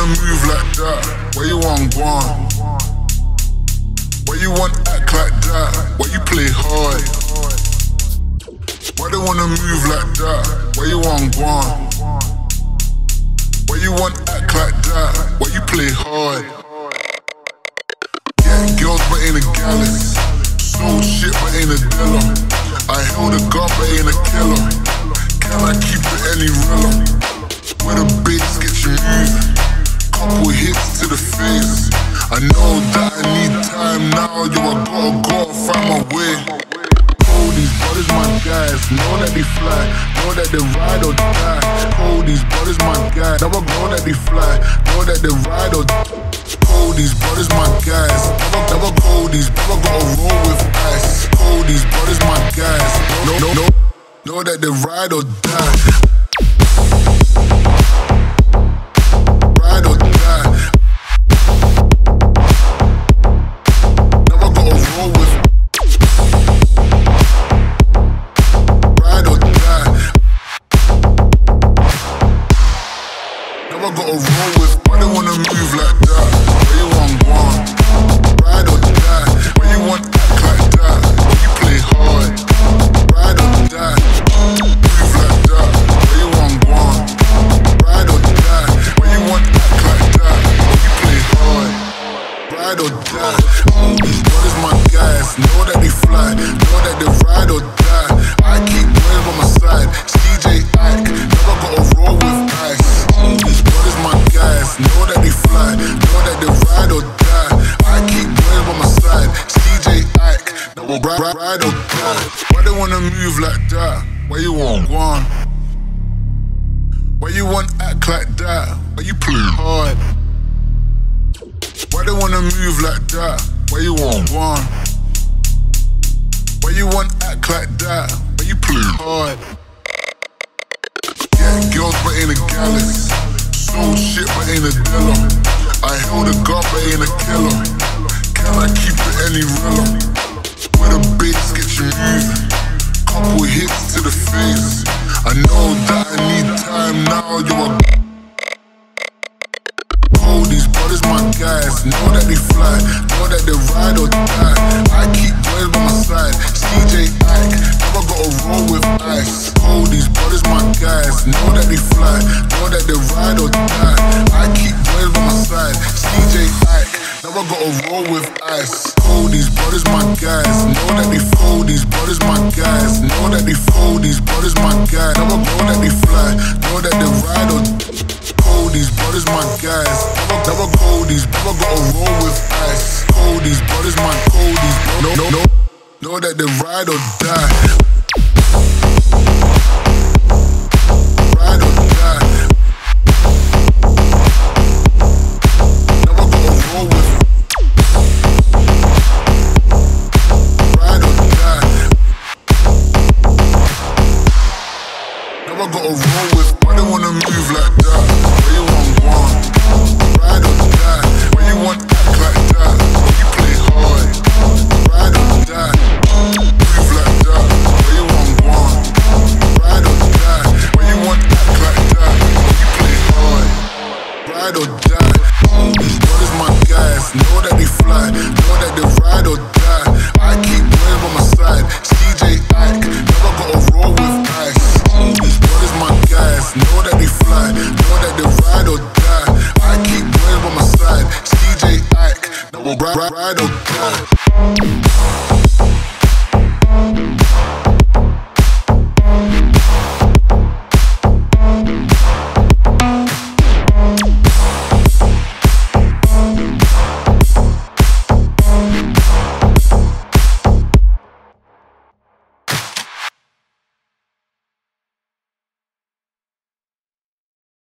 wanna move like that? Why you want one? Why you want act like that? Why you play hard? Why they wanna move like that? Why you want one? Why you want act like that? Why you play hard? Getting girls but ain't a gallus. Sold shit but ain't a dealer. I held a gun but ain't a killer. Can I keep it any realer? Where the bass get you moving. Couple hits to the face. I know that I need time now. Yo, I gotta find my way. Oh, these brothers my guys. Know that they fly. Know that they ride or die. Oh, these brothers my guys. Now I know that they fly. Know that they ride or die. Oh, these brothers my guys. Never go. These brothers gotta roll with ice. Oh, these brothers my guys. No. Know that they ride or die. Ride or die. Never gotta roll with. Ride or die. Never gotta roll with. Why they wanna move like that? Why you want one? Ride or die. Why you want act like that? Why you play hard? Ride or die. Move like that. Why you want one? Ride or die. Why you want act like that? Why you play hard? Ride or die. These brothers my guys. Know that they fly. Know that they ride or die. I keep boys by my side. CJ Ike. Never gotta roll with ice. These brothers my guys. Know that they fly. Know that they ride or die. I keep boys by my side. CJ Ike. Never ride or die. Why they wanna move like that? Why you want one? Why you want act like that? Why you play hard? Why they wanna move like that? Why you want one? Why you want act like that? Why you play hard? Getting girls but ain't a gallus. Sold shit but ain't a dealer. I held a gun but ain't a killer. Can I keep it any realer? Where the bass get you moving. Couple hits to the face. I know that I need time now. Yo, I oh, these brothers my guys. Know that they fly. Know that they ride or die. I keep boys by my side. CJ Ike. Never gotta roll with ice. Oh, these brothers my guys. Know that they fly. Know that they ride or die. I keep boys by my side. CJ Ike. Never gotta roll with ice. Oh, these brothers my guys. Know that they fold. These brothers my guys. Know that they fold. These brothers my guys. Never know that they fly. Know that they ride or oh, these brothers my guys. Never go. These brothers gotta roll with ice. Oh, these brothers my cold. These no. Know that they ride or die. Ride or die. Never gotta roll with. Ride or die. Never gotta roll with. Why they wanna move like that? Why you want one? Ride or die. Why you want act like that? Why you play hard? Ride or die. Move like that. Why you want one? Ride or die. Why you want act like that? Why you play hard? Ride or die. These brothers my guys. Know that they fly. Know that they ride or die. I keep boys by my side. CJ Ike. Never gotta roll with ice. These brothers my guys. Know that they fly. Know that they ride or die. I keep boys by my side. CJ Ike. Never ride or die.